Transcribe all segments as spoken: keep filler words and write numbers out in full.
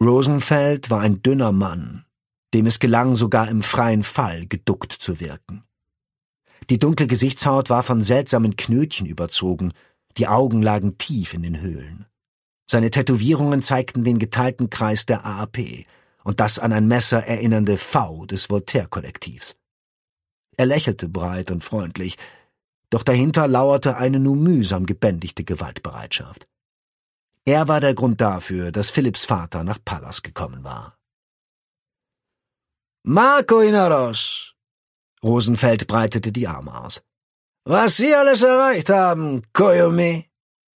Rosenfeld war ein dünner Mann, dem es gelang, sogar im freien Fall geduckt zu wirken. Die dunkle Gesichtshaut war von seltsamen Knötchen überzogen, die Augen lagen tief in den Höhlen. Seine Tätowierungen zeigten den geteilten Kreis der A A P und das an ein Messer erinnernde V des Voltaire-Kollektivs. Er lächelte breit und freundlich, doch dahinter lauerte eine nur mühsam gebändigte Gewaltbereitschaft. Er war der Grund dafür, dass Philipps Vater nach Pallas gekommen war. »Marco Inaros«, Rosenfeld breitete die Arme aus. »Was Sie alles erreicht haben, Koyomi!«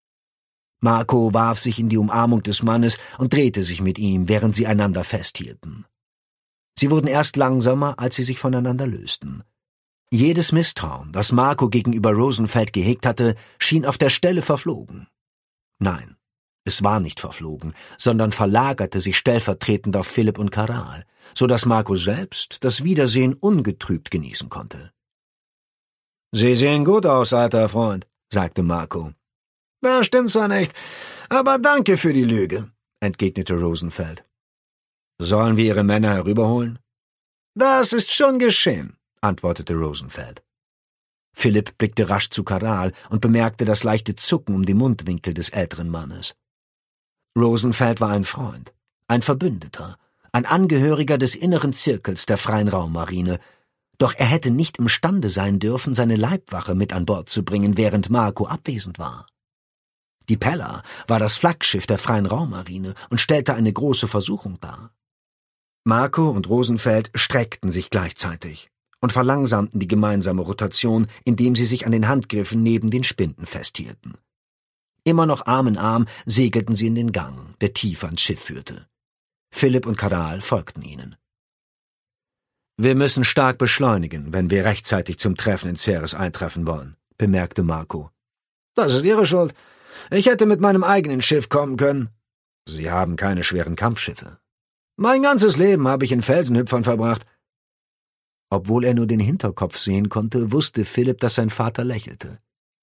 Marco warf sich in die Umarmung des Mannes und drehte sich mit ihm, während sie einander festhielten. Sie wurden erst langsamer, als sie sich voneinander lösten. Jedes Misstrauen, das Marco gegenüber Rosenfeld gehegt hatte, schien auf der Stelle verflogen. Nein, es war nicht verflogen, sondern verlagerte sich stellvertretend auf Philipp und Caral, so dass Marco selbst das Wiedersehen ungetrübt genießen konnte. »Sie sehen gut aus, alter Freund«, sagte Marco. »Das stimmt zwar nicht, aber danke für die Lüge«, entgegnete Rosenfeld. »Sollen wir Ihre Männer herüberholen?« »Das ist schon geschehen«, antwortete Rosenfeld. Philipp blickte rasch zu Caral und bemerkte das leichte Zucken um die Mundwinkel des älteren Mannes. Rosenfeld war ein Freund, ein Verbündeter, ein Angehöriger des inneren Zirkels der Freien Raummarine, doch er hätte nicht imstande sein dürfen, seine Leibwache mit an Bord zu bringen, während Marco abwesend war. Die Pella war das Flaggschiff der Freien Raummarine und stellte eine große Versuchung dar. Marco und Rosenfeld streckten sich gleichzeitig und verlangsamten die gemeinsame Rotation, indem sie sich an den Handgriffen neben den Spinden festhielten. Immer noch Arm in Arm segelten sie in den Gang, der tief ans Schiff führte. Philipp und Caral folgten ihnen. »Wir müssen stark beschleunigen, wenn wir rechtzeitig zum Treffen in Ceres eintreffen wollen«, bemerkte Marco. »Das ist Ihre Schuld. Ich hätte mit meinem eigenen Schiff kommen können.« »Sie haben keine schweren Kampfschiffe.« »Mein ganzes Leben habe ich in Felsenhüpfern verbracht.« Obwohl er nur den Hinterkopf sehen konnte, wusste Philipp, dass sein Vater lächelte.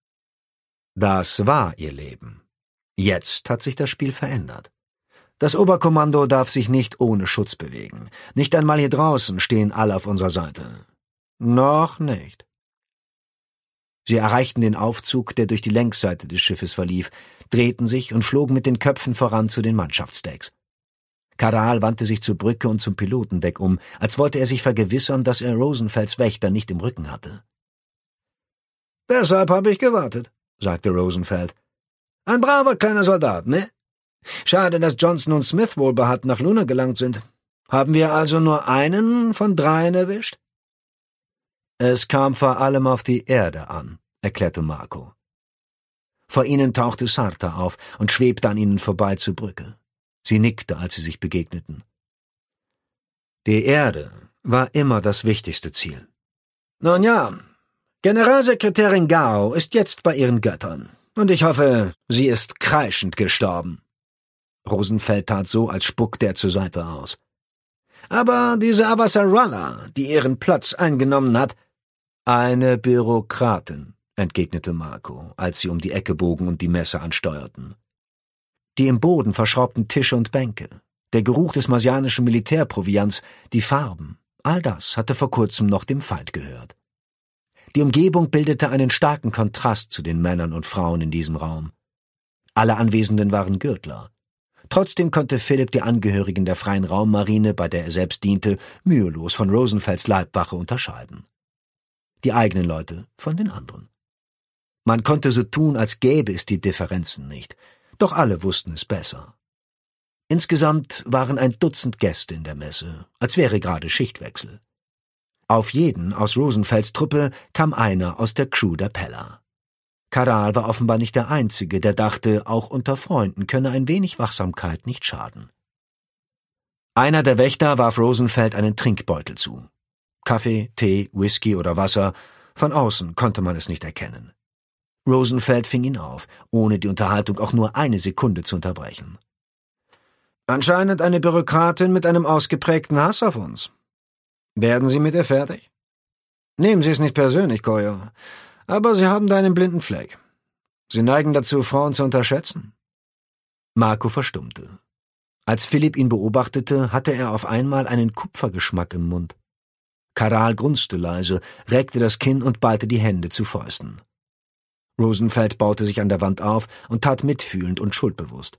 Das war ihr Leben. Jetzt hat sich das Spiel verändert. Das Oberkommando darf sich nicht ohne Schutz bewegen. Nicht einmal hier draußen stehen alle auf unserer Seite. Noch nicht. Sie erreichten den Aufzug, der durch die Längsseite des Schiffes verlief, drehten sich und flogen mit den Köpfen voran zu den Mannschaftsdecks. Caral wandte sich zur Brücke und zum Pilotendeck um, als wollte er sich vergewissern, dass er Rosenfelds Wächter nicht im Rücken hatte. »Deshalb habe ich gewartet«, sagte Rosenfeld. »Ein braver kleiner Soldat, ne? Schade, dass Johnson und Smith wohlbehalten nach Luna gelangt sind. Haben wir also nur einen von dreien erwischt?« »Es kam vor allem auf die Erde an«, erklärte Marco. Vor ihnen tauchte Sarta auf und schwebte an ihnen vorbei zur Brücke. Sie nickte, als sie sich begegneten. Die Erde war immer das wichtigste Ziel. »Nun ja, Generalsekretärin Gao ist jetzt bei ihren Göttern, und ich hoffe, sie ist kreischend gestorben.« Rosenfeld tat so, als spuckte er zur Seite aus. »Aber diese Avasarala, die ihren Platz eingenommen hat...« »Eine Bürokratin«, entgegnete Marco, als sie um die Ecke bogen und die Messer ansteuerten. Die im Boden verschraubten Tische und Bänke, der Geruch des marsianischen Militärproviants, die Farben, all das hatte vor kurzem noch dem Feind gehört. Die Umgebung bildete einen starken Kontrast zu den Männern und Frauen in diesem Raum. Alle Anwesenden waren Gürtler. Trotzdem konnte Philipp die Angehörigen der Freien Raummarine, bei der er selbst diente, mühelos von Rosenfelds Leibwache unterscheiden. Die eigenen Leute von den anderen. Man konnte so tun, als gäbe es die Differenzen nicht, doch alle wussten es besser. Insgesamt waren ein Dutzend Gäste in der Messe, als wäre gerade Schichtwechsel. Auf jeden aus Rosenfelds Truppe kam einer aus der Crew der Pella. Caral war offenbar nicht der Einzige, der dachte, auch unter Freunden könne ein wenig Wachsamkeit nicht schaden. Einer der Wächter warf Rosenfeld einen Trinkbeutel zu. Kaffee, Tee, Whisky oder Wasser, von außen konnte man es nicht erkennen. Rosenfeld fing ihn auf, ohne die Unterhaltung auch nur eine Sekunde zu unterbrechen. »Anscheinend eine Bürokratin mit einem ausgeprägten Hass auf uns. Werden Sie mit ihr fertig? Nehmen Sie es nicht persönlich, Koyo, aber Sie haben da einen blinden Fleck. Sie neigen dazu, Frauen zu unterschätzen.« Marco verstummte. Als Philipp ihn beobachtete, hatte er auf einmal einen Kupfergeschmack im Mund. Caral grunzte leise, reckte das Kinn und ballte die Hände zu Fäusten. Rosenfeld baute sich an der Wand auf und tat mitfühlend und schuldbewusst.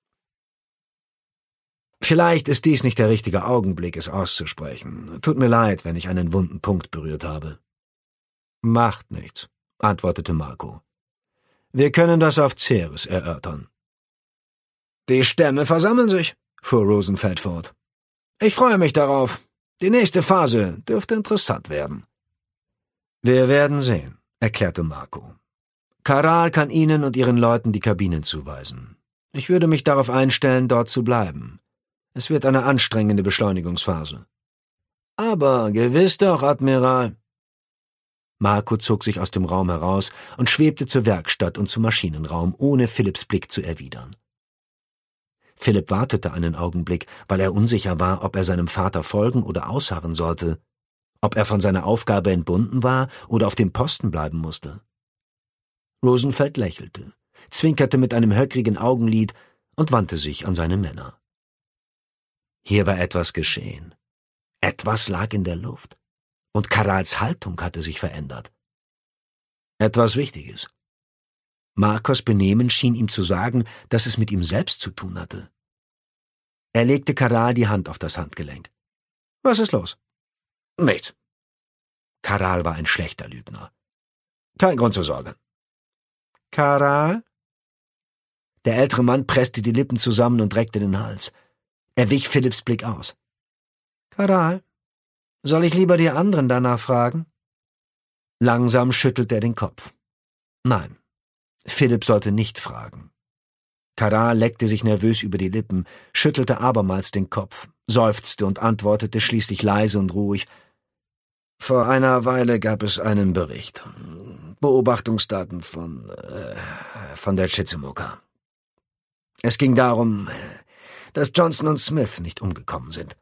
»Vielleicht ist dies nicht der richtige Augenblick, es auszusprechen. Tut mir leid, wenn ich einen wunden Punkt berührt habe.« »Macht nichts«, antwortete Marco. »Wir können das auf Ceres erörtern.« »Die Stämme versammeln sich«, fuhr Rosenfeld fort. »Ich freue mich darauf. Die nächste Phase dürfte interessant werden.« »Wir werden sehen«, erklärte Marco. »Caral kann Ihnen und Ihren Leuten die Kabinen zuweisen. Ich würde mich darauf einstellen, dort zu bleiben. Es wird eine anstrengende Beschleunigungsphase.« »Aber gewiss doch, Admiral.« Marco zog sich aus dem Raum heraus und schwebte zur Werkstatt und zum Maschinenraum, ohne Philipps Blick zu erwidern. Philipp wartete einen Augenblick, weil er unsicher war, ob er seinem Vater folgen oder ausharren sollte, ob er von seiner Aufgabe entbunden war oder auf dem Posten bleiben musste. Rosenfeld lächelte, zwinkerte mit einem höckrigen Augenlid und wandte sich an seine Männer. Hier war etwas geschehen. Etwas lag in der Luft, und Carals Haltung hatte sich verändert. Etwas Wichtiges. Marcos Benehmen schien ihm zu sagen, dass es mit ihm selbst zu tun hatte. Er legte Caral die Hand auf das Handgelenk. »Was ist los?« »Nichts.« Caral war ein schlechter Lügner. »Kein Grund zur Sorge.« »Caral?« Der ältere Mann presste die Lippen zusammen und reckte den Hals. Er wich Philipps Blick aus. »Caral, soll ich lieber die anderen danach fragen?« Langsam schüttelte er den Kopf. Nein, Philipp sollte nicht fragen. Caral leckte sich nervös über die Lippen, schüttelte abermals den Kopf, seufzte und antwortete schließlich leise und ruhig. »Vor einer Weile gab es einen Bericht. Beobachtungsdaten von, äh, von der Chizumoka. Es ging darum, dass Johnson und Smith nicht umgekommen sind.«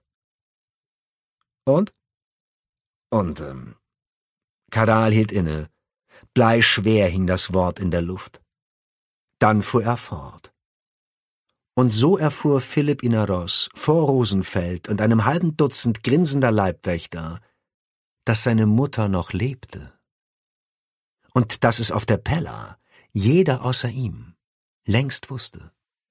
»Und?« Und, ähm, Caral hielt inne. Bleischwer hing das Wort in der Luft. Dann fuhr er fort. Und so erfuhr Philipp Inaros vor Rosenfeld und einem halben Dutzend grinsender Leibwächter, dass seine Mutter noch lebte. Und dass es auf der Pella jeder außer ihm längst wusste.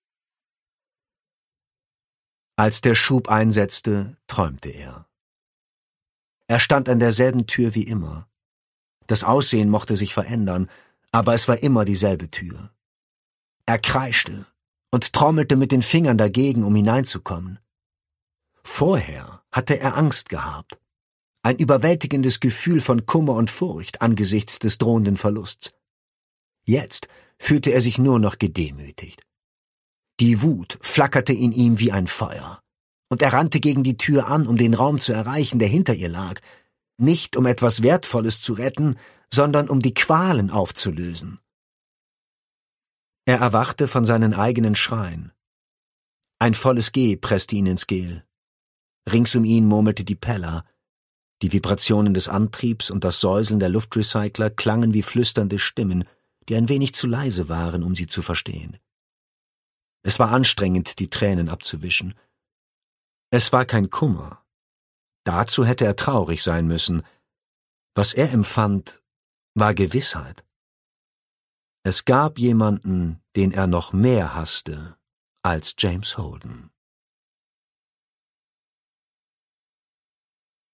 Als der Schub einsetzte, träumte er. Er stand an derselben Tür wie immer. Das Aussehen mochte sich verändern, aber es war immer dieselbe Tür. Er kreischte und trommelte mit den Fingern dagegen, um hineinzukommen. Vorher hatte er Angst gehabt, ein überwältigendes Gefühl von Kummer und Furcht angesichts des drohenden Verlusts. Jetzt fühlte er sich nur noch gedemütigt. Die Wut flackerte in ihm wie ein Feuer, und er rannte gegen die Tür an, um den Raum zu erreichen, der hinter ihr lag, nicht um etwas Wertvolles zu retten, sondern um die Qualen aufzulösen. Er erwachte von seinen eigenen Schreien. Ein volles G presste ihn ins Gel. Rings um ihn murmelte die Pella. Die Vibrationen des Antriebs und das Säuseln der Luftrecycler klangen wie flüsternde Stimmen, die ein wenig zu leise waren, um sie zu verstehen. Es war anstrengend, die Tränen abzuwischen. Es war kein Kummer. Dazu hätte er traurig sein müssen. Was er empfand, war Gewissheit. Es gab jemanden, den er noch mehr hasste als James Holden.